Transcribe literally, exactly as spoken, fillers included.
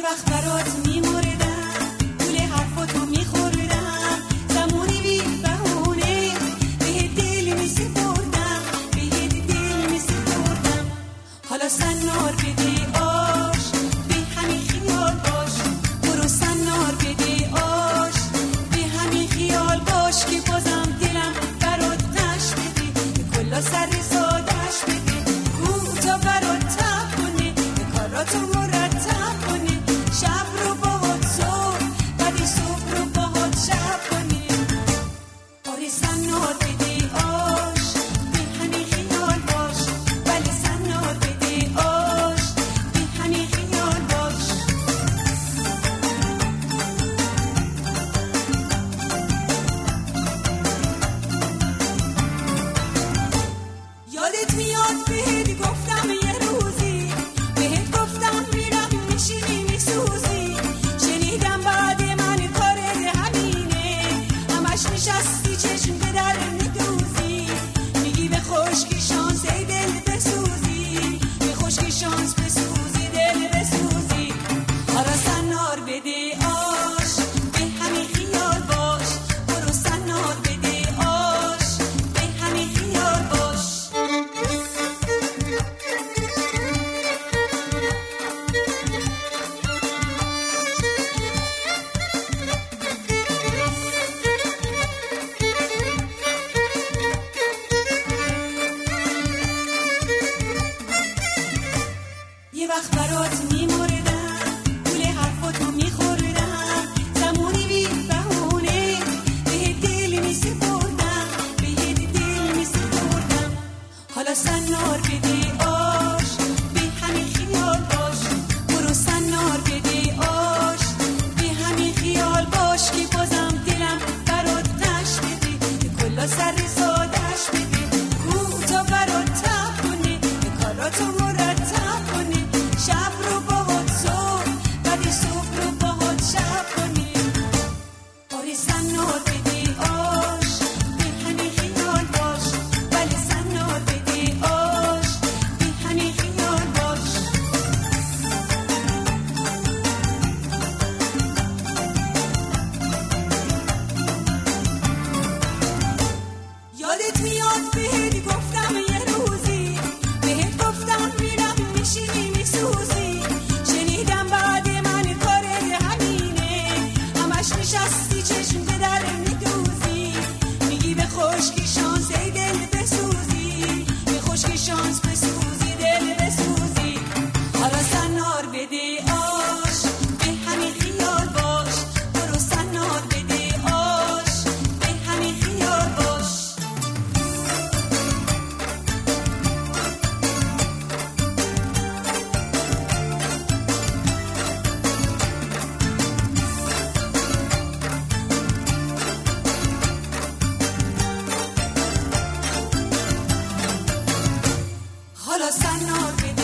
وقت برات میمردم، گول حرفاتو میخوردم، زمانی بی بهونه بهت دل میسپردم، بهت دل میسپردم. حالا سنار بده آش، به همین خیال باش، برو سنار بده آش، به همین خیال باش که بازم دلم برات قش بده، به کلا سر سادش بده، کو تا برات تب کنه، به کاراتو مرتب کنه، شب رو باهات صبح، بعد صبح رو باهات شب کنه. آره سنار بده آش، به همین خیال باش، ولی سنار بده آش، به همین خیال باش. یادت میاد بهت گفتم یه روزی، بهت گفتم میرم میشینی میسوزی، شنیدم بعد من کارت همینه، همش نشستی چشم به در میدوزی، میگی به خشکی شانس ای دل بسوزی، به خشکی شانس بسوزی دل بسوزی. حالا سنار بده آش، به همین خیال باش، برو سنار بده آش، به همین خیال باش. یه وقت برات میمردم، گول حرفاتو میخوردم، زمانی بی بهونه بهت دل میسپردم، بهت دل میسپردم. حالا سنار بده آش، به همین خیال باش، برو سنار بده آش، به همین خیال باش که بازم دلم برات قش بده، به کلا سر سادش بده، کو تا برات تب کنه، به کاراتو مرتب کنه، شب رو باهات صبح، بعد صبح رو باهات شب کنه. آره سنار بده آش، به همین خیال باش، ولی سنار بده آش، به همین خیال باش. یادت میاد بهت گفتم یه روزی، بهت گفتم میرم میشینی میسوزی، شنیدم بعد من کارت همینه، همش نشستی چشم به در میدوزی، میگی به خشکی شانس ای دل بسوزی، به خشکی شانس بسوزی دل بسوزی. حالا سنار بده آش، به همین خیال باش، برو سنار بده آش، به همین خیال باش. حالا سنار بده